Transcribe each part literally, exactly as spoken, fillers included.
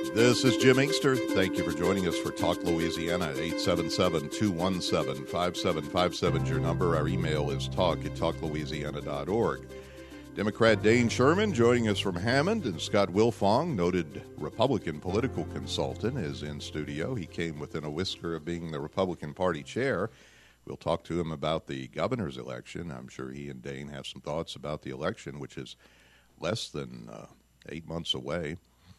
This is Jim Inkster. Thank you for joining us for Talk Louisiana. eight seven seven, two one seven, five seven five seven is your number. Our email is talk at talk louisiana dot org. Democrat Dane Sherman joining us from Hammond, and Scott Wilfong, noted Republican political consultant, is in studio. He came within a whisker of being the Republican Party chair. We'll talk to him about the governor's election. I'm sure he and Dane have some thoughts about the election, which is less than uh, eight months away.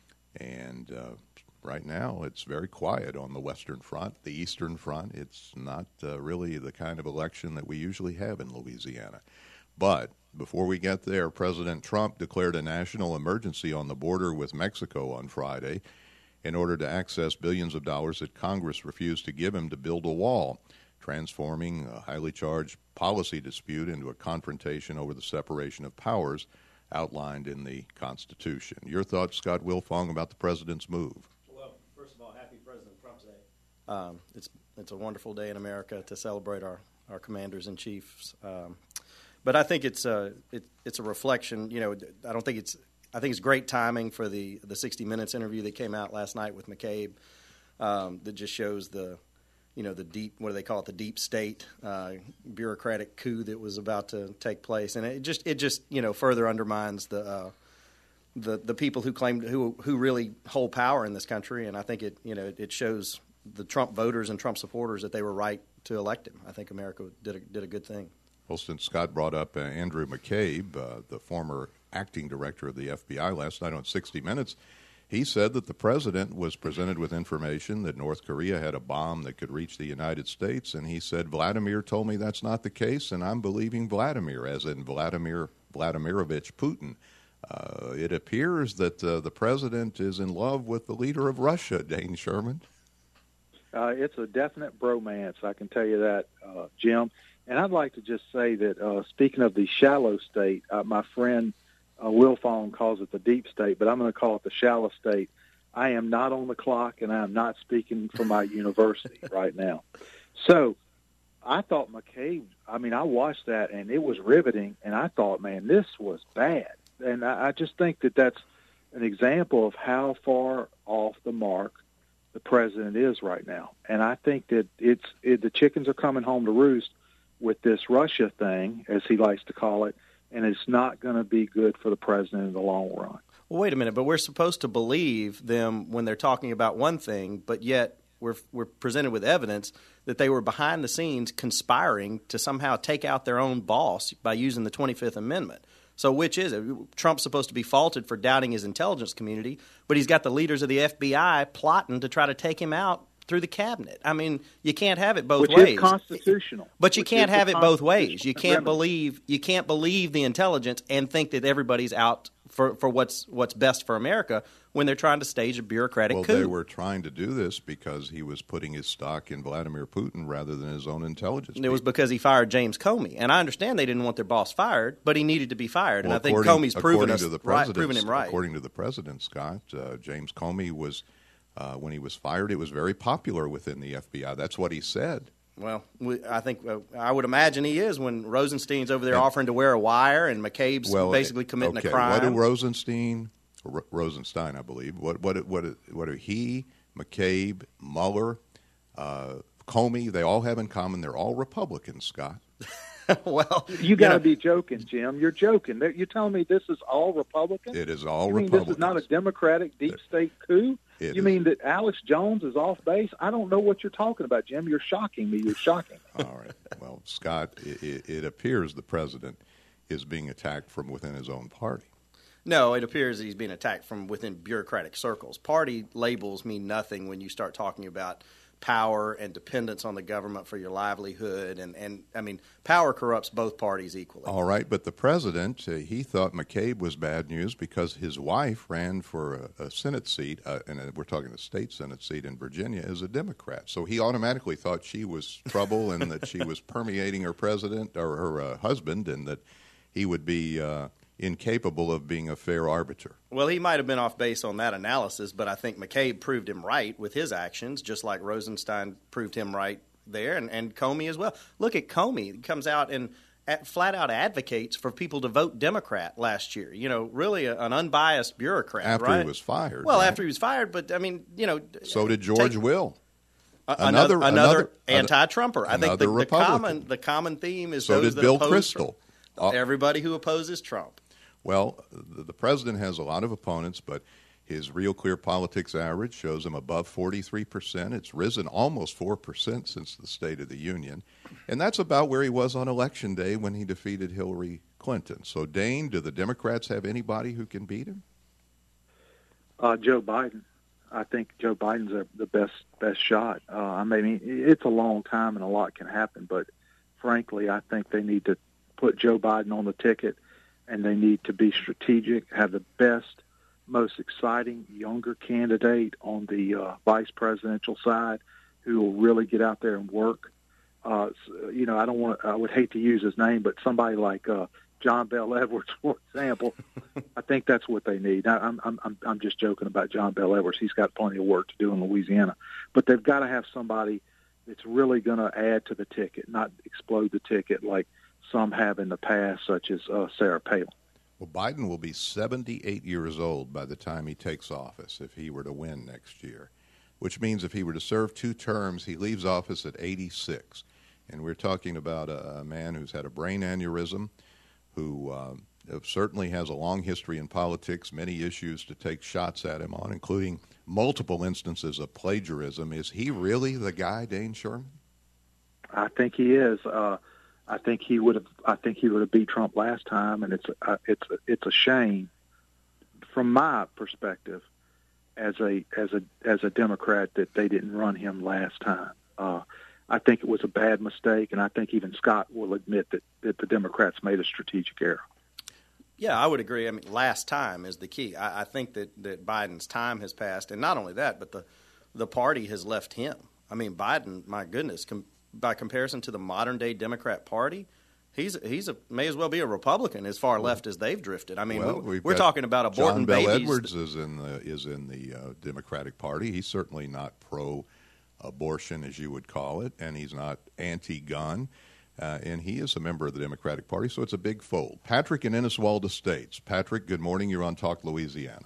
And uh, right now, it's very quiet on the Western Front. The Eastern Front, it's not uh, really the kind of election that we usually have in Louisiana. But before we get there, President Trump declared a national emergency on the border with Mexico on Friday in order to access billions of dollars that Congress refused to give him to build a wall, transforming a highly charged policy dispute into a confrontation over the separation of powers outlined in the Constitution. Your thoughts, Scott Wilfong, about the president's move? Well, first of all, happy President Trump's Day. Um, it's it's a wonderful day in America to celebrate our, our commanders in chiefs. Um, but I think it's a it, it's a reflection. You know, I don't think it's I think it's great timing for the the sixty minutes interview that came out last night with McCabe. Um, that just shows the you know, the deep, what do they call it, the deep state uh, bureaucratic coup that was about to take place. And it just, it just you know, further undermines the uh, the the people who claim, who who really hold power in this country. And I think it, you know, it shows the Trump voters and Trump supporters that they were right to elect him. I think America did a, did a good thing. Well, since Scott brought up uh, Andrew McCabe, uh, the former acting director of the F B I, last night on sixty minutes, he said that the president was presented with information that North Korea had a bomb that could reach the United States, and he said, Vladimir told me that's not the case, and I'm believing Vladimir, as in Vladimir Vladimirovich Putin. Uh, it appears that uh, the president is in love with the leader of Russia, Dane Sherman. Uh, it's a definite bromance, I can tell you that, uh, Jim. And I'd like to just say that, uh, speaking of the shallow state, uh, my friend Uh, Wilfong calls it the deep state, but I'm going to call it the shallow state. I am not on the clock, and I am not speaking for my university right now. So I thought McCabe, I mean, I watched that, and it was riveting, and I thought, man, this was bad. And I, I just think that that's an example of how far off the mark the president is right now. And I think that it's it, the chickens are coming home to roost with this Russia thing, as he likes to call it, and it's not going to be good for the president in the long run. Well, wait a minute, but we're supposed to believe them when they're talking about one thing, but yet we're we're presented with evidence that they were behind the scenes conspiring to somehow take out their own boss by using the twenty-fifth Amendment. So which is it? Trump's supposed to be faulted for doubting his intelligence community, but he's got the leaders of the F B I plotting to try to take him out through the cabinet. I mean, you can't have it both Which ways. Is constitutional. But you Which can't have it both ways. You can't remedy. believe you can't believe the intelligence and think that everybody's out for, for what's what's best for America when they're trying to stage a bureaucratic well, coup. Well, they were trying to do this because he was putting his stock in Vladimir Putin rather than his own intelligence. It was because he fired James Comey, and I understand they didn't want their boss fired, but he needed to be fired, well, and I think according, Comey's proven us to the right, proven him right. According to the president, Scott, uh, James Comey was. Uh, when he was fired, it was very popular within the F B I. That's what he said. Well, we, I think uh, I would imagine he is when Rosenstein's over there and, offering to wear a wire and McCabe's well, basically committing okay, a crime. What do Rosenstein, R- Rosenstein, I believe, what what what what are he, McCabe, Mueller, uh, Comey? They all have in common. They're all Republicans, Scott. Well, you got to know, be joking, Jim. You're joking. You're telling me this is all Republican? It is all you mean Republicans. This is not a Democratic deep state coup? It you is. mean that Alex Jones is off base? I don't know what you're talking about, Jim. You're shocking me. You're shocking me. All right. Well, Scott, it, it, it appears the president is being attacked from within his own party. No, it appears that he's being attacked from within bureaucratic circles. Party labels mean nothing when you start talking about power and dependence on the government for your livelihood. And, and I mean, power corrupts both parties equally. All right, but the president, uh, he thought McCabe was bad news because his wife ran for a, a Senate seat, uh, and we're talking a state Senate seat in Virginia, as a Democrat. So he automatically thought she was trouble and that she was permeating her president or her uh, husband, and that he would be uh, incapable of being a fair arbiter. Well, he might have been off base on that analysis, but I think McCabe proved him right with his actions, just like Rosenstein proved him right there, and, and Comey as well. Look at Comey. He comes out and, at, flat out advocates for people to vote Democrat last year. You know, really a, an unbiased bureaucrat. After right? he was fired. Well, right? after he was fired, but I mean, you know, so did George take, Will. Another, another, another anti-Trumper. I think the, the common the common theme is so those did that Bill oppose Kristol. Trump. Everybody who opposes Trump. Well, the, the president has a lot of opponents, but his Real Clear Politics average shows him above forty-three percent. It's risen almost four percent since the State of the Union, and that's about where he was on Election Day when he defeated Hillary Clinton. So, Dane, do the Democrats have anybody who can beat him? Uh, Joe Biden. I think Joe Biden's a, the best best shot. Uh, I mean, it's a long time and a lot can happen, but frankly, I think they need to put Joe Biden on the ticket, and they need to be strategic, have the best, most exciting younger candidate on the uh, vice presidential side who will really get out there and work. Uh, you know, I don't want. I would hate to use his name, but somebody like uh, John Bel Edwards, for example, I think that's what they need. I, I'm, I'm, I'm just joking about John Bel Edwards. He's got plenty of work to do in Louisiana, but they've got to have somebody that's really going to add to the ticket, not explode the ticket like some have in the past, such as uh, Sarah Palin. Well, Biden will be seventy-eight years old by the time he takes office if he were to win next year, which means if he were to serve two terms, he leaves office at eighty-six. And we're talking about a, a man who's had a brain aneurysm, who uh, certainly has a long history in politics, many issues to take shots at him on, including multiple instances of plagiarism. Is he really the guy, Dane Sherman? I think he is. Uh, I think he would have. I think he would have beat Trump last time, and it's uh, it's it's a shame, from my perspective, as a as a as a Democrat, that they didn't run him last time. Uh, I think it was a bad mistake, and I think even Scott will admit that, that the Democrats made a strategic error. Yeah, I would agree. I mean, last time is the key. I, I think that, that Biden's time has passed, and not only that, but the the party has left him. I mean, Biden, my goodness, com- by comparison to the modern-day Democrat Party, he's he's a, may as well be a Republican as far left as they've drifted. I mean, well, we, we're talking about aborting John Bel babies. Edwards is in the is in the uh, Democratic Party. He's certainly not pro abortion, as you would call it, and he's not anti-gun, uh, and he is a member of the Democratic Party, so it's a big fold. Patrick in Inniswalda Estates. Patrick, good morning. You're on Talk Louisiana.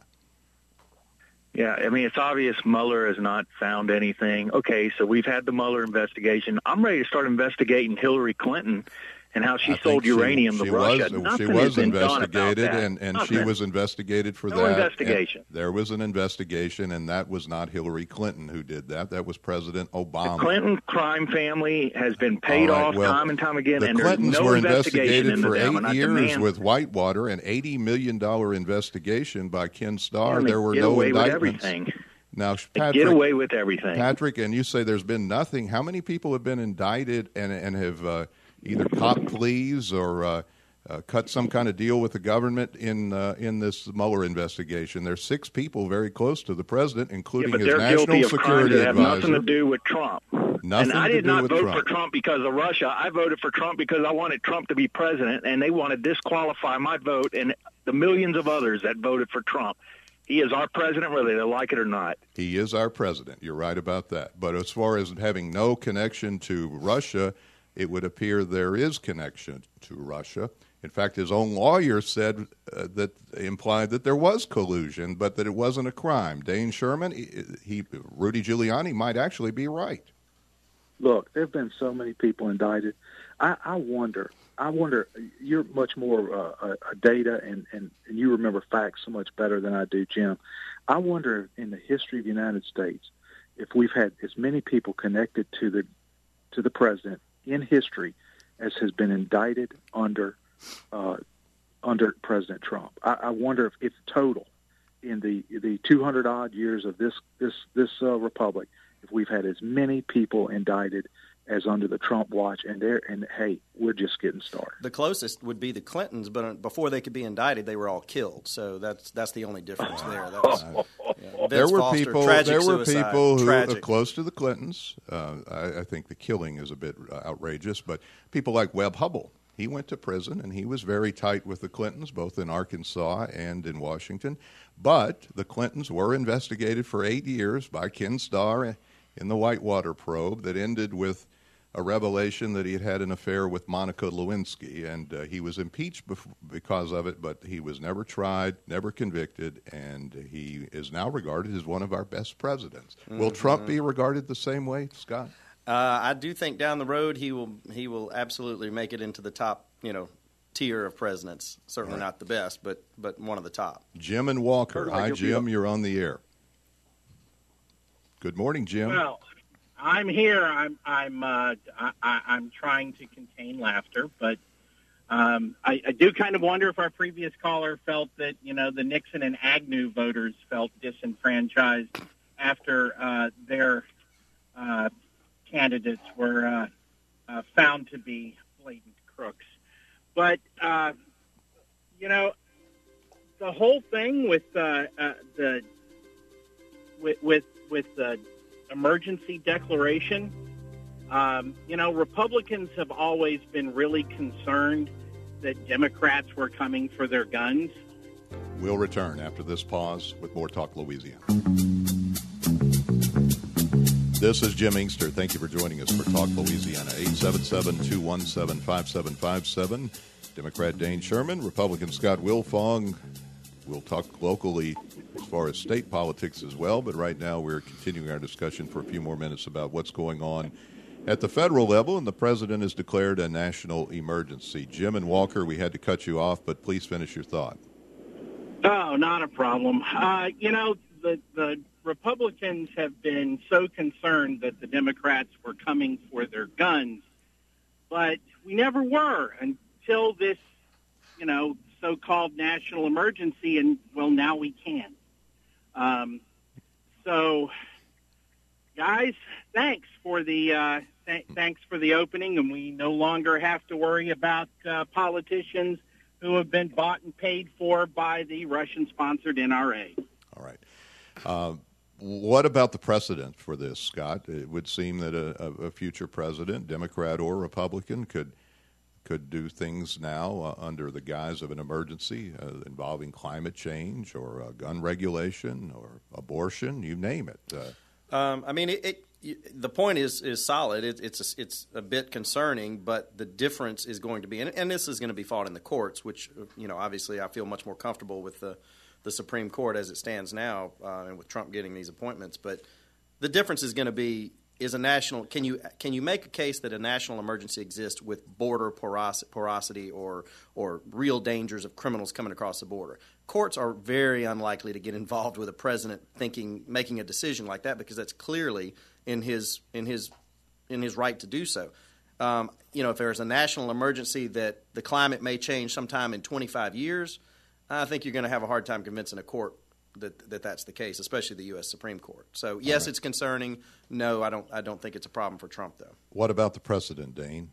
Yeah, I mean, it's obvious Mueller has not found anything. Okay, so we've had the Mueller investigation. I'm ready to start investigating Hillary Clinton and how she I sold uranium she, to she Russia. Was, Nothing she was has been done about investigated, that. and, and Nothing. she was investigated for no that. investigation. And there was an investigation, and that was not Hillary Clinton who did that. That was President Obama. The Clinton crime family has been paid right, off well, time and time again, the and Clintons there's no were investigation investigated into for them. And I eight years demand, with Whitewater, an eighty million dollars investigation by Ken Starr. yeah, there were get no away indictments. With everything. Now, They Patrick, get away with everything. Patrick, and you say there's been nothing. How many people have been indicted and and have uh, either copped pleas or uh, uh, cut some kind of deal with the government in uh, in this Mueller investigation? There's six people very close to the president, including yeah, but his they're national guilty of crimes security that have advisor. nothing to do with Trump. Nothing and I to did do not with vote Trump. for Trump because of Russia. I voted for Trump because I wanted Trump to be president, and they want to disqualify my vote and the millions of others that voted for Trump. He is our president, whether they like it or not. He is our president. You're right about that. But as far as having no connection to Russia, it would appear there is connection to Russia. In fact, his own lawyer said uh, that implied that there was collusion, but that it wasn't a crime. Dane Sherman, he, he Rudy Giuliani might actually be right. Look, there have been so many people indicted. I, I wonder. I wonder. You're much more uh, a, a data, and, and, and you remember facts so much better than I do, Jim. I wonder, in the history of the United States, if we've had as many people connected to the to the president in history as has been indicted under uh, under President Trump. I, I wonder if it's total in the the two hundred odd years of this this this uh, republic, if we've had as many people indicted as under the Trump watch, and there, and hey, we're just getting started. The closest would be the Clintons, but before they could be indicted, they were all killed. So that's that's the only difference there. That was, yeah. There were Foster, people. tragic There were suicide, people who tragic. are close to the Clintons. Uh, I, I think the killing is a bit uh, outrageous, but people like Webb Hubbell. He went to prison, and he was very tight with the Clintons, both in Arkansas and in Washington. But the Clintons were investigated for eight years by Ken Starr in the Whitewater probe that ended with a revelation that he had had an affair with Monica Lewinsky, and uh, he was impeached bef- because of it, but he was never tried, never convicted, and he is now regarded as one of our best presidents. Mm-hmm. Will Trump be regarded the same way, Scott? Uh, I do think down the road he will he will absolutely make it into the top, you know, tier of presidents. Certainly right. Not the best, but but one of the top. Jim and Walker. Hi, Jim. You're on the air. Good morning, Jim. Well, I'm here. I'm I'm uh, I, I'm trying to contain laughter, but um, I, I do kind of wonder if our previous caller felt that you know the Nixon and Agnew voters felt disenfranchised after uh, their uh, candidates were uh, uh, found to be blatant crooks. But uh, you know, the whole thing with uh, uh, the with with with the emergency declaration, um, you know, Republicans have always been really concerned that Democrats were coming for their guns. We'll return after this pause with more Talk Louisiana. This is Jim Inkster. Thank you for joining us for Talk Louisiana. eight seven seven, two one seven, five seven five seven. Democrat Dane Sherman, Republican Scott Wilfong. We'll talk locally as far as state politics as well, but right now we're continuing our discussion for a few more minutes about what's going on at the federal level, and the president has declared a national emergency. Jim and Walker, we had to cut you off, but please finish your thought. Oh, not a problem. Uh, you know, the, the Republicans have been so concerned that the Democrats were coming for their guns, but we never were until this, you know, so-called national emergency, and, well, now we can. Um, so, guys, thanks for the uh, th- thanks for the opening, and we no longer have to worry about uh, politicians who have been bought and paid for by the Russian-sponsored N R A. All right. Uh, what about the precedent for this, Scott? It would seem that a, a future president, Democrat or Republican, could could do things now uh, under the guise of an emergency uh, involving climate change or uh, gun regulation or abortion, you name it. Uh, um, I mean, it, it, the point is is solid. It, it's a, it's a bit concerning, but the difference is going to be, and, and this is going to be fought in the courts, which, you know, obviously I feel much more comfortable with the, the Supreme Court as it stands now, uh, and with Trump getting these appointments. But the difference is going to be, is a national, can you can you make a case that a national emergency exists with border poros- porosity or or real dangers of criminals coming across the border? Courts are very unlikely to get involved with a president thinking making a decision like that, because that's clearly in his in his in his right to do so. Um, you know, if there's a national emergency that the climate may change sometime in twenty-five years, I think you're going to have a hard time convincing a court that, that that's the case, especially the U S Supreme Court. So, yes, right. It's concerning. No, I don't I don't think it's a problem for Trump, though. What about the precedent, Dane?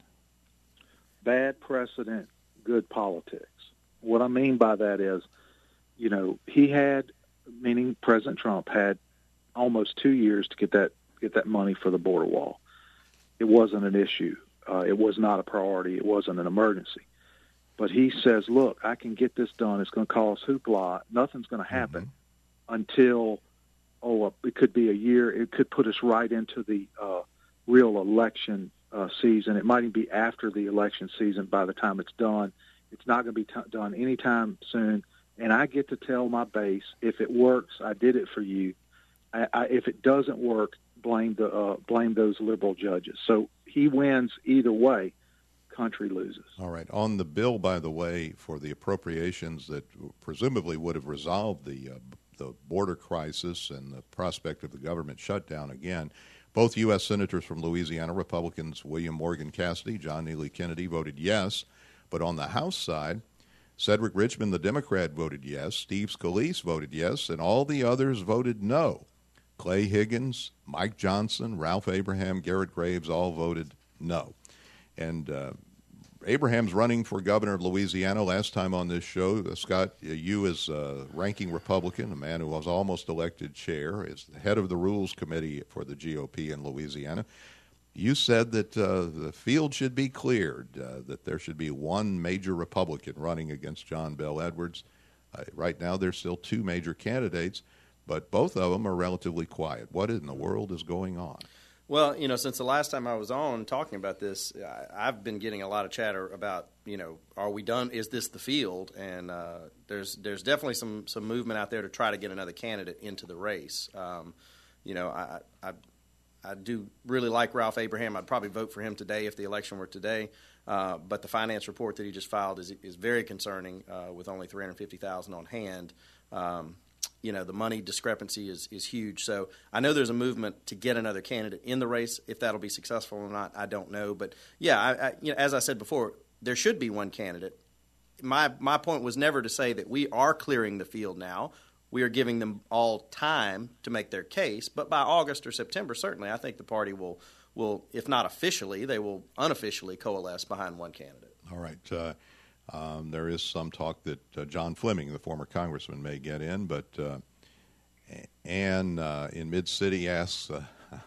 Bad precedent, good politics. What I mean by that is, you know, he had, meaning President Trump, had almost two years to get that get that money for the border wall. It wasn't an issue. Uh, it was not a priority. It wasn't an emergency. But he says, look, I can get this done. It's going to cause hoopla. Nothing's going to happen. Mm-hmm. Until, oh, it could be a year. It could put us right into the uh, real election uh, season. It might even be after the election season by the time it's done. It's not going to be t- done anytime soon. And I get to tell my base, if it works, I did it for you. I, I, if it doesn't work, blame the uh, blame those liberal judges. So he wins either way. Country loses. All right. On the bill, by the way, for the appropriations that presumably would have resolved the uh, the border crisis and the prospect of the government shutdown again, both U S senators from Louisiana, Republicans William Morgan Cassidy, John Neely Kennedy, voted yes. But on the House side, Cedric Richmond, the Democrat, voted yes. Steve Scalise voted yes, and all the others voted no. Clay Higgins, Mike Johnson, Ralph Abraham, Garrett Graves all voted no. And uh, Abraham's running for governor of Louisiana. Last time on this show, uh, Scott, uh, you as uh, ranking Republican, a man who was almost elected chair, is the head of the Rules Committee for the G O P in Louisiana. You said that uh, the field should be cleared, uh, that there should be one major Republican running against John Bel Edwards. Uh, right now there's still two major candidates, but both of them are relatively quiet. What in the world is going on? Well, you know, since the last time I was on talking about this, I, I've been getting a lot of chatter about, you know, are we done? Is this the field? And uh, there's there's definitely some, some movement out there to try to get another candidate into the race. Um, you know, I, I I do really like Ralph Abraham. I'd probably vote for him today if the election were today. Uh, but the finance report that he just filed is is very concerning uh, with only three hundred fifty thousand dollars on hand. Um, you know, the money discrepancy is, is huge. So I know there's a movement to get another candidate in the race. If that'll be successful or not, I don't know. But, yeah, I, I, you know, as I said before, there should be one candidate. My my point was never to say that we are clearing the field now. We are giving them all time to make their case. But by August or September, certainly, I think the party will, will if not officially, they will unofficially coalesce behind one candidate. All right. Uh, Um, there is some talk that uh, John Fleming, the former congressman, may get in, but uh, Ann uh, in Mid-City asks, uh,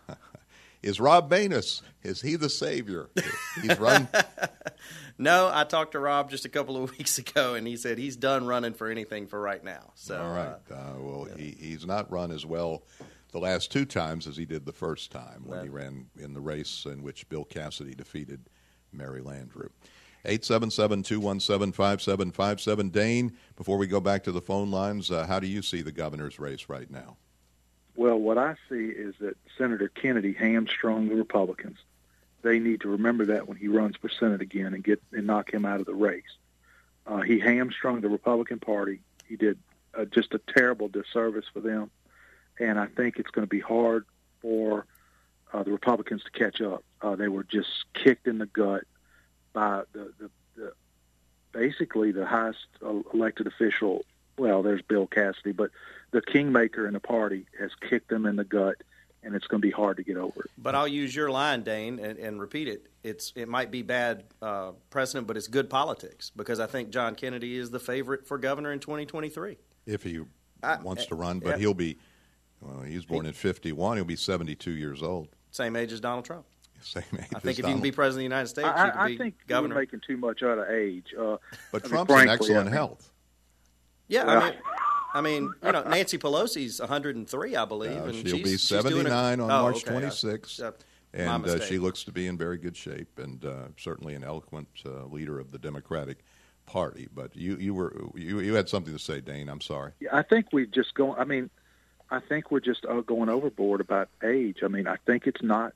is Rob Maness, is he the savior? He's run. No, I talked to Rob just a couple of weeks ago, and he said he's done running for anything for right now. So, All right. Uh, uh, well, yeah. he, he's not run as well the last two times as he did the first time when right. he ran in the race in which Bill Cassidy defeated Mary Landrieu. eight seven seven, two one seven, five seven five seven. Dane, before we go back to the phone lines, uh, how do you see the governor's race right now? Well, what I see is that Senator Kennedy hamstrung the Republicans. They need to remember that when he runs for Senate again and get and knock him out of the race. Uh, he hamstrung the Republican Party. He did uh, just a terrible disservice for them, and I think it's going to be hard for uh, the Republicans to catch up. Uh, they were just kicked in the gut by the, the, the basically the highest elected official. Well, there's Bill Cassidy, but the kingmaker in the party has kicked them in the gut, and it's going to be hard to get over it. But I'll use your line, Dane, and, and repeat it. It's it might be bad uh, precedent, but it's good politics because I think John Kennedy is the favorite for governor in twenty twenty-three. If he I, wants to run, but yeah. he'll be. Well, he was born he, in fifty-one. He'll be seventy-two years old. Same age as Donald Trump. Same age I think as if Donald. you can be president of the United States, I, you can I be think governor. you're making too much out of age. Uh, but I Trump's mean, in frankly, excellent I mean, health. Yeah, Well, I mean, I mean, you know, Nancy Pelosi's one hundred three, I believe, Uh, and she'll she's, be she's doing seventy-nine a, on oh, March okay. twenty-sixth, Uh, my and uh, mistake. she looks to be in very good shape and uh, certainly an eloquent uh, leader of the Democratic Party. But you, you were you, you had something to say, Dane. I'm sorry. I think we just go. I mean, I think we're just uh, going overboard about age. I mean, I think it's not.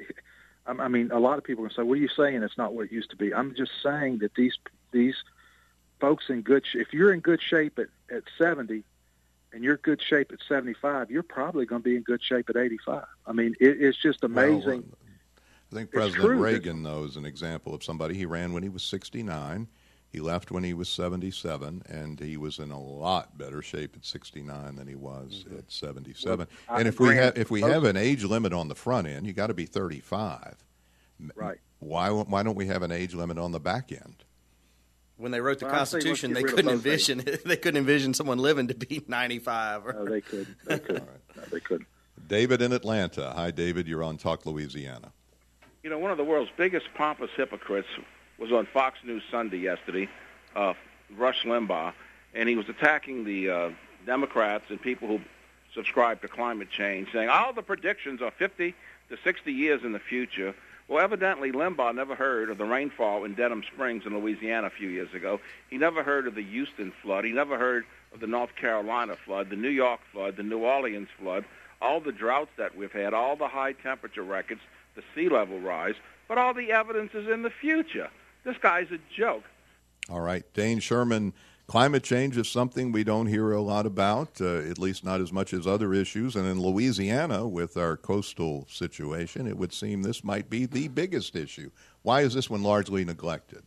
I mean, a lot of people are going to say, "What are you saying? It's not what it used to be." I'm just saying that these these folks in good. Sh- if you're in good shape at, at seventy, and you're good shape at seventy-five, you're probably going to be in good shape at eighty-five. I mean, it, it's just amazing. Well, I think President true, Reagan, though, is an example of somebody. He ran when he was sixty-nine. He left when he was seventy-seven, and he was in a lot better shape at sixty-nine than he was mm-hmm. at seventy-seven. Well, and if we have if we have an age limit on the front end, you got to be thirty-five. Right. Why why don't we have an age limit on the back end? When they wrote the well, Constitution, they rid couldn't of those envision they couldn't envision someone living to be ninety-five. Or... No, they couldn't. They couldn't. right. No, they couldn't. David in Atlanta. Hi, David. You're on Talk Louisiana. You know, one of the world's biggest pompous hypocrites was on Fox News Sunday yesterday, uh, Rush Limbaugh, and he was attacking the uh, Democrats and people who subscribe to climate change, saying all the predictions are fifty to sixty years in the future. Well, evidently, Limbaugh never heard of the rainfall in Dedham Springs in Louisiana a few years ago. He never heard of the Houston flood. He never heard of the North Carolina flood, the New York flood, the New Orleans flood, all the droughts that we've had, all the high temperature records, the sea level rise, but all the evidence is in the future. This guy's a joke. All right. Dane Sherman, climate change is something we don't hear a lot about, uh, at least not as much as other issues. And in Louisiana, with our coastal situation, it would seem this might be the biggest issue. Why is this one largely neglected?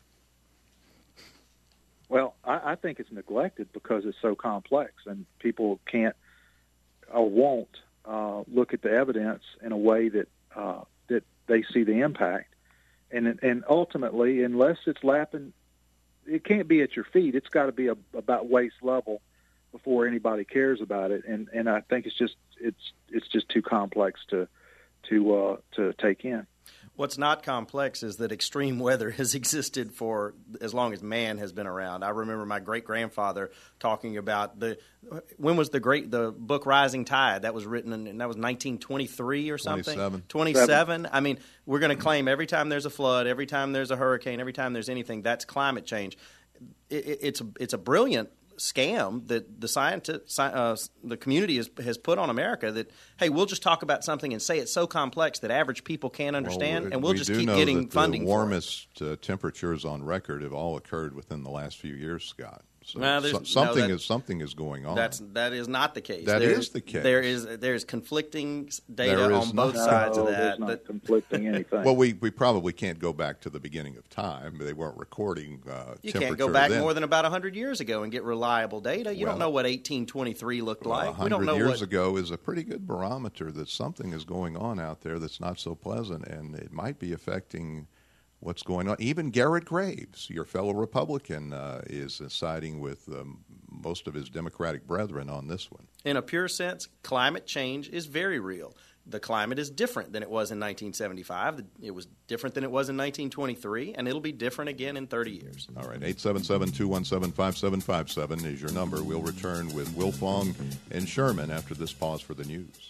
Well, I, I think it's neglected because it's so complex, and people can't or won't uh, look at the evidence in a way that uh, that they see the impact. And and ultimately, unless it's lapping, it can't be at your feet. It's got to be a, about waist level before anybody cares about it. And and I think it's just it's it's just too complex to to uh, to take in. What's not complex is that extreme weather has existed for as long as man has been around. I remember my great-grandfather talking about the when was the great the book Rising Tide that was written in, and that was nineteen twenty-three or something. twenty-seven. twenty-seven. I mean, we're going to claim every time there's a flood, every time there's a hurricane, every time there's anything, that's climate change. It, it, it's a, it's a brilliant scam that the scientist, uh, the community has, has put on America that, hey, we'll just talk about something and say it's so complex that average people can't understand, well, and we'll we just do keep know getting that funding the for it. warmest uh, temperatures on record have all occurred within the last few years, Scott. So Well, there's- so- no, something that- is something is going on. That's that is not the case. That There is the case. There is there's conflicting data There is on both not. sides no, of there's that. not that conflicting anything. Well, we, we probably can't go back to the beginning of time. They weren't recording uh, you temperature can't go back then. more than about one hundred years ago and get reliable data. You Well, don't know what eighteen twenty-three looked Well, like. We don't one hundred know years what. ago is a pretty good barometer that something is going on out there that's not so pleasant, and it might be affecting what's going on. Even Garrett Graves, your fellow Republican, uh, is siding with um, most of his Democratic brethren on this one. In a pure sense, climate change is very real. The climate is different than it was in nineteen seventy-five. It was different than it was in nineteen twenty-three, and it'll be different again in thirty years. All right, eight seven seven, two one seven, five seven five seven is your number. We'll return with Wilfong and Sherman after this pause for the news.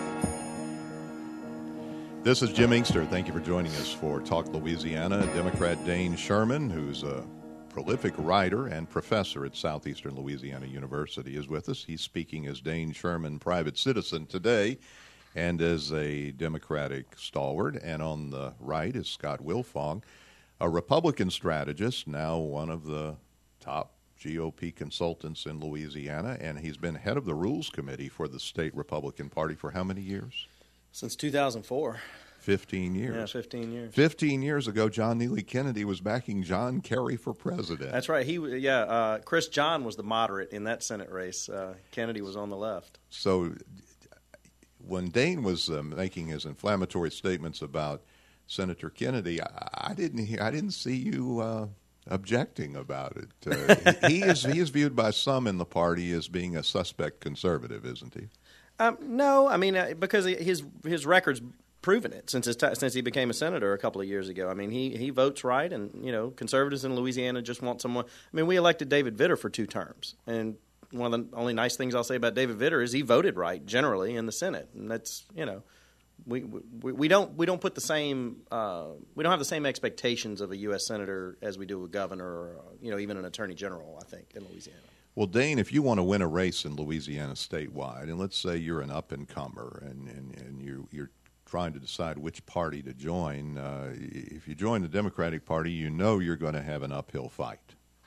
This is Jim Inkster. Thank you for joining us for Talk Louisiana. Democrat Dane Sherman, who's a prolific writer and professor at Southeastern Louisiana University, is with us. He's speaking as Dane Sherman, private citizen today, and as a Democratic stalwart. And on the right is Scott Wilfong, a Republican strategist, now one of the top G O P consultants in Louisiana, and he's been head of the Rules Committee for the state Republican Party for how many years? Since two thousand four. Fifteen years. Yeah, fifteen years. Fifteen years ago, John Neely Kennedy was backing John Kerry for president. That's right. He, yeah, uh, Chris John was the moderate in that Senate race. Uh, Kennedy was on the left. So when Dane was uh, making his inflammatory statements about Senator Kennedy, I, I didn't hear, I didn't see you uh, objecting about it. Uh, he is he is viewed by some in the party as being a suspect conservative, isn't he? Um, no, I mean uh, because his his record's proven it since his t- since he became a senator a couple of years ago. I mean, he he votes right, and you know, conservatives in Louisiana just want someone. I mean, we elected David Vitter for two terms, and one of the only nice things I'll say about David Vitter is he voted right generally in the Senate, and that's you know, we we, we don't we don't put the same uh, we don't have the same expectations of a U S senator as we do a governor or you know even an attorney general. I think in Louisiana. Well, Dane, if you want to win a race in Louisiana statewide, and let's say you're an up-and-comer and, and, and you, you're trying to decide which party to join, uh, if you join the Democratic Party, you know you're going to have an uphill fight.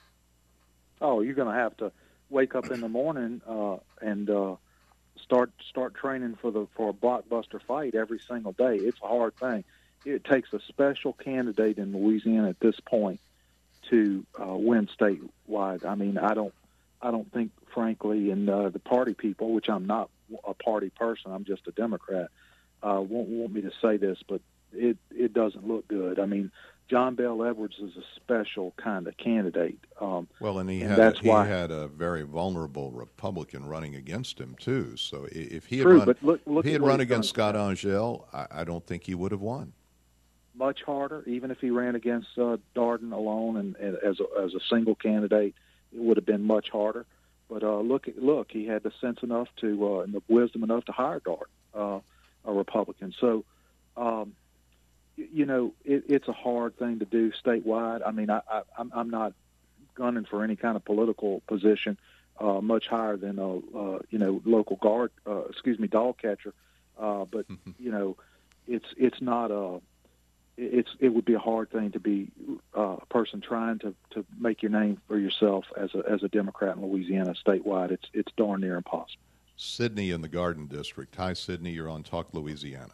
Oh, you're going to have to wake up in the morning uh, and uh, start start training for the for a blockbuster fight every single day. It's a hard thing. It takes a special candidate in Louisiana at this point to uh, win statewide. I mean, I don't. I don't think, frankly, and uh, the party people, which I'm not a party person, I'm just a Democrat, uh, won't want me to say this, but it, it doesn't look good. I mean, John Bell Edwards is a special kind of candidate. Um, well, and he and had that's he why, had a very vulnerable Republican running against him too. So if he had true, run, but look, look if he at had what run he's against done. Scott Angel, I, I don't think he would have won. Much harder, even if he ran against uh, Darden alone and, and as a, as a single candidate. It would have been much harder, but uh, look, look, he had the sense enough to uh, and the wisdom enough to hire Darden, uh, a Republican. So, um, you, you know, it, it's a hard thing to do statewide. I mean, I, I, I'm, I'm not gunning for any kind of political position uh, much higher than a uh, you know local guard, uh, excuse me, dog catcher, uh, but you know, it's it's not a It's it would be a hard thing to be uh, a person trying to, to make your name for yourself as a as a Democrat in Louisiana statewide. It's it's darn near impossible. Sydney in the Garden District. Hi, Sydney. You're on Talk Louisiana.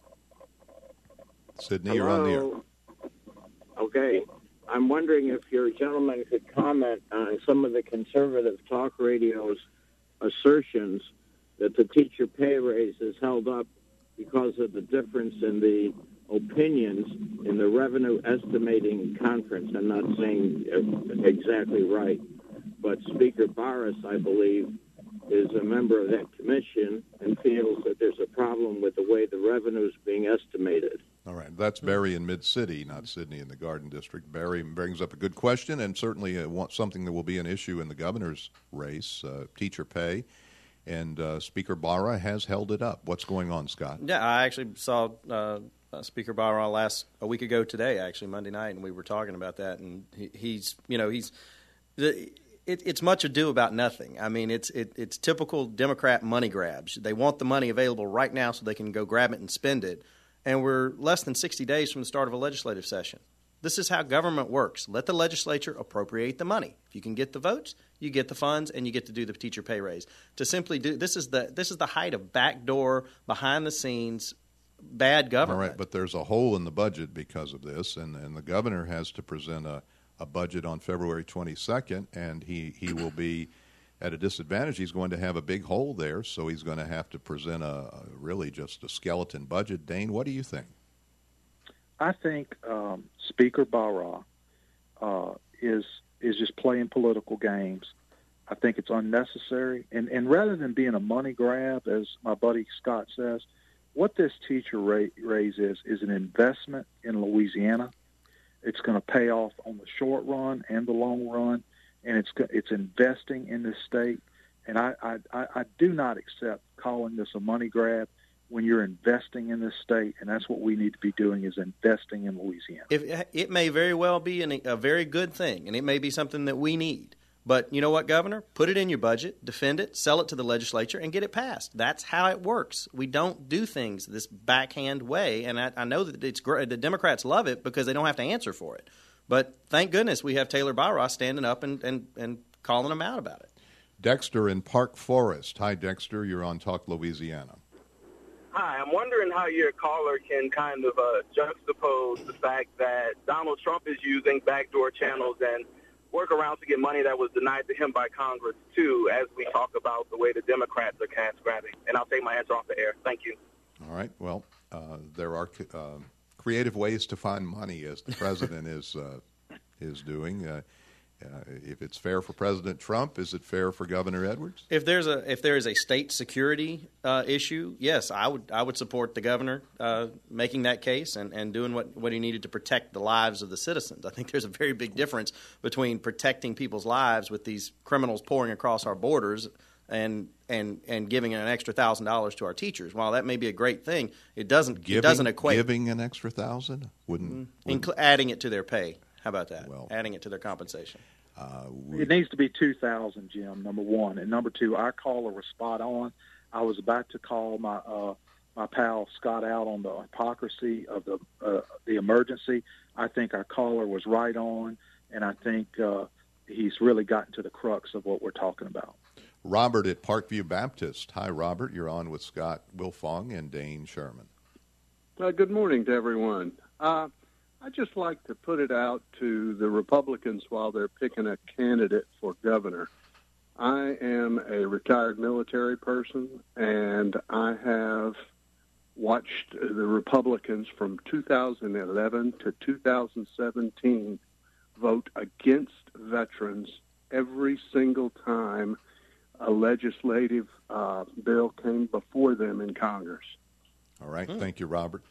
Sydney, you're on the air. Okay. I'm wondering if your gentleman could comment on some of the conservative talk radio's assertions that the teacher pay raise is held up because of the difference in the opinions in the revenue estimating conference. I'm not saying exactly right, but Speaker Barras, I believe, is a member of that commission and feels that there's a problem with the way the revenue is being estimated. All right. That's Barry in Mid-City, not Sydney in the Garden District. Barry brings up a good question and certainly uh, something that will be an issue in the governor's race, uh, teacher pay. And uh, Speaker Barra has held it up. What's going on, Scott? Yeah, I actually saw uh, uh, Speaker Barra last a week ago today, actually Monday night, and we were talking about that. And he, he's, you know, he's the, it, it's much ado about nothing. I mean, it's it, it's typical Democrat money grabs. They want the money available right now so they can go grab it and spend it. And we're less than sixty days from the start of a legislative session. This is how government works. Let the legislature appropriate the money. If you can get the votes, you get the funds, and you get to do the teacher pay raise. To simply do this is the this is the height of backdoor, behind the scenes, bad government. All right, but there's a hole in the budget because of this, and, and the governor has to present a, a budget on February twenty-second, and he, he will be at a disadvantage. He's going to have a big hole there, so he's going to have to present a, a really just a skeleton budget. Dane, what do you think? I think um, Speaker Barra uh, is is just playing political games. I think it's unnecessary. And, and rather than being a money grab, as my buddy Scott says, what this teacher rate raise is is an investment in Louisiana. It's going to pay off on the short run and the long run, and it's it's investing in this state. And I, I, I do not accept calling this a money grab when you're investing in this state, and that's what we need to be doing is investing in Louisiana. If, it may very well be an, a very good thing, and it may be something that we need. But you know what, Governor? Put it in your budget, defend it, sell it to the legislature, and get it passed. That's how it works. We don't do things this backhand way, and I, I know that it's great. The Democrats love it because they don't have to answer for it. But thank goodness we have Taylor Barra standing up and, and, and calling them out about it. Dexter in Park Forest. Hi, Dexter. You're on Talk Louisiana. Hi, I'm wondering how your caller can kind of uh, juxtapose the fact that Donald Trump is using backdoor channels and workarounds to get money that was denied to him by Congress, too, as we talk about the way the Democrats are cash grabbing. And I'll take my answer off the air. Thank you. All right. Well, uh, there are uh, creative ways to find money, as the president is uh, is doing. Uh, Uh, if it's fair for President Trump, is it fair for Governor Edwards? If there's a if there is a state security uh, issue, yes, I would I would support the governor uh, making that case and, and doing what, what he needed to protect the lives of the citizens. I think there's a very big difference between protecting people's lives with these criminals pouring across our borders and and and giving an extra thousand dollars to our teachers. While that may be a great thing, it doesn't giving, it doesn't equate giving an extra thousand wouldn't, mm-hmm. wouldn't Incl- adding it to their pay. How about that? Well, adding it to their compensation. Uh, we, it needs to be two thousand, Jim. Number one, and number two, our caller was spot on. I was about to call my uh, my pal Scott out on the hypocrisy of the uh, the emergency. I think our caller was right on, and I think uh, he's really gotten to the crux of what we're talking about. Robert at Parkview Baptist. Hi, Robert. You're on with Scott Wilfong and Dane Sherman. Uh, good morning to everyone. Uh, I'd just like to put it out to the Republicans while they're picking a candidate for governor. I am a retired military person, and I have watched the Republicans from two thousand eleven to two thousand seventeen vote against veterans every single time a legislative uh, bill came before them in Congress. All right. Hmm. Thank you, Robert.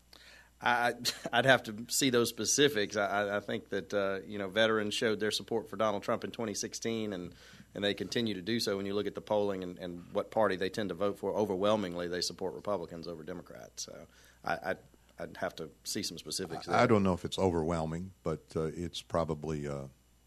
I, I'd have to see those specifics. I, I think that uh, you know veterans showed their support for Donald Trump in twenty sixteen, and, and they continue to do so. When you look at the polling and, and what party they tend to vote for, overwhelmingly they support Republicans over Democrats. So I, I'd, I'd have to see some specifics there. I don't know if it's overwhelming, but uh, it's probably uh,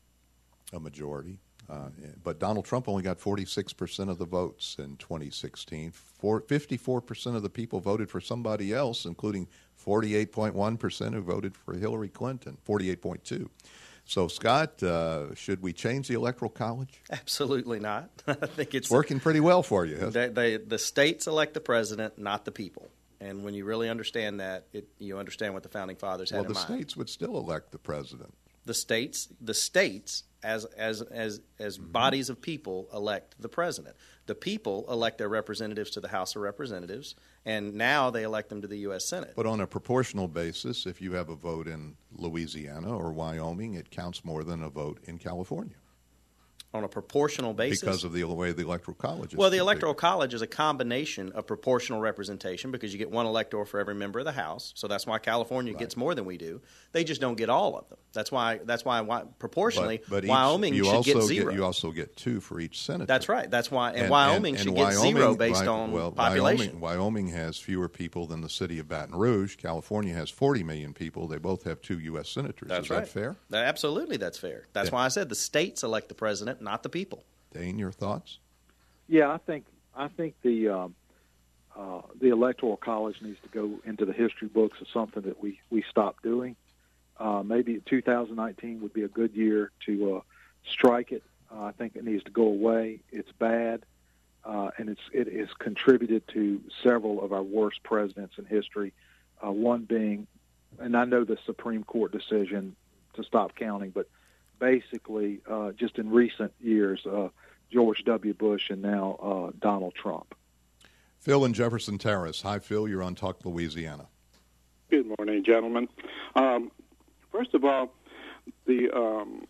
a majority. Uh, but Donald Trump only got forty-six percent of the votes in twenty sixteen. For, fifty-four percent of the people voted for somebody else, including forty-eight point one percent who voted for Hillary Clinton, forty-eight point two. So, Scott, uh, should we change the Electoral College? Absolutely not. I think it's, it's working pretty well for you. They, they, the states elect the president, not the people. And when you really understand that, it, you understand what the Founding Fathers had well, in mind. Well, the states would still elect the president. The states, the states, as as as as mm-hmm. bodies of people, elect the president. The people elect their representatives to the House of Representatives, and now they elect them to the U S Senate. But on a proportional basis, if you have a vote in Louisiana or Wyoming, it counts more than a vote in California. on a proportional basis. Because of the way the Electoral College is. Well, the Electoral College is a combination of proportional representation because you get one elector for every member of the House. So that's why California right. gets more than we do. They just don't get all of them. That's why That's why, why proportionally, but, but Wyoming each, should get Get, zero. you also get two for each senator. That's right. That's why, and, and Wyoming and, should and get Wyoming, zero based Wy- on well, population. Wyoming, Wyoming has fewer people than the city of Baton Rouge. California has forty million people. They both have two U S senators. That's is right. that fair? That, absolutely, that's fair. That's yeah. why I said the states elect the president, not the people. Dane, your thoughts? Yeah, I think I think the um, uh, the Electoral College needs to go into the history books as something that we, we stopped doing. Uh, maybe two thousand nineteen would be a good year to uh, strike it. Uh, I think it needs to go away. It's bad, uh, and it's it has contributed to several of our worst presidents in history. Uh, one being, and I know the Supreme Court decision to stop counting, but basically, uh, just in recent years, uh, George W. Bush and now uh, Donald Trump. Phil in Jefferson Terrace. Hi, Phil. You're on Talk Louisiana. Good morning, gentlemen. Um, first of all, the um,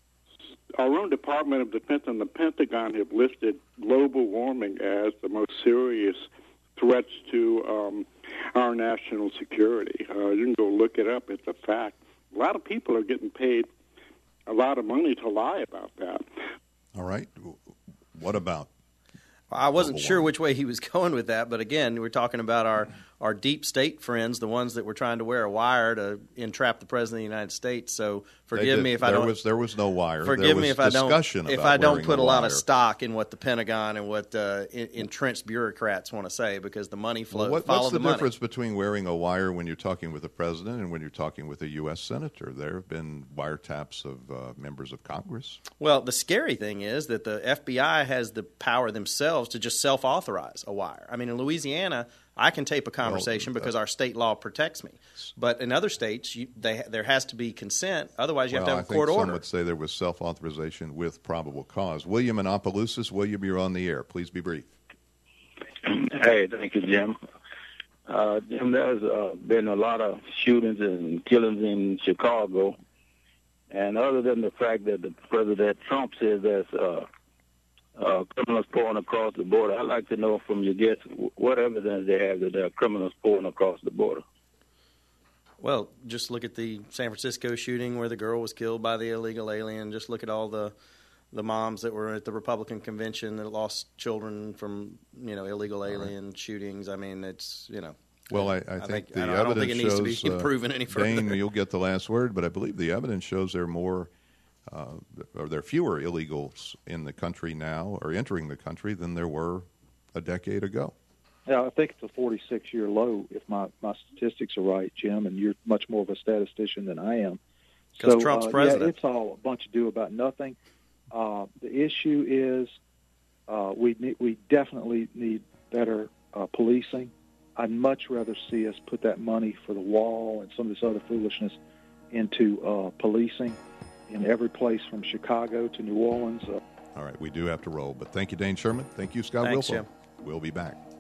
our own Department of Defense and the Pentagon have listed global warming as the most serious threats to um, our national security. Uh, you can go look it up. It's a fact. A lot of people are getting paid a lot of money to lie about that. All right. What about? I wasn't sure which way he was going with that, but again, we're talking about our, our deep state friends, the ones that were trying to wear a wire to entrap the president of the United States. So forgive me if there I don't. Was, there was no wire. Forgive there was me if I don't. If I don't put a lot of stock in what the Pentagon and what uh, entrenched bureaucrats want to say, because the money flows. Well, what, follow what's the, the money. difference between wearing a wire when you're talking with the president and when you're talking with a U S senator? There have been wiretaps of uh, members of Congress. Well, the scary thing is that the F B I has the power themselves to just self-authorize a wire. I mean, in Louisiana, I can tape a conversation well, because our state law protects me. But in other states, you, they, there has to be consent. Otherwise, you well, have to have I a court think order. Some would say there was self-authorization with probable cause. William in Opelousas. William, you're on the air. Please be brief. Hey, thank you, Jim. Uh, Jim, there's uh, been a lot of shootings and killings in Chicago. And other than the fact that the President Trump says there's uh, uh, criminals pouring across the border, I'd like to know from your guests what evidence they have that there are criminals pouring across the border. Well, just look at the San Francisco shooting where the girl was killed by the illegal alien. Just look at all the the moms that were at the Republican convention that lost children from, you know, illegal alien right. shootings. I mean, it's, you know. Well, I, I, I think, think the I don't, evidence I don't think it needs shows, to be improving any further. Dane, you'll get the last word, but I believe the evidence shows there are more, uh, or there are fewer illegals in the country now, or entering the country, than there were a decade ago. Yeah, I think it's a forty-six year low, if my, my statistics are right, Jim, and you're much more of a statistician than I am. Because so, Trump's uh, president. Yeah, it's all a bunch of do about nothing. Uh, the issue is uh, we need, we definitely need better uh, policing. I'd much rather see us put that money for the wall and some of this other foolishness into uh, policing in every place from Chicago to New Orleans. Uh, All right, we do have to roll, but thank you, Dane Sherman. Thank you, Scott Thanks, Wilson. Jim. We'll be back.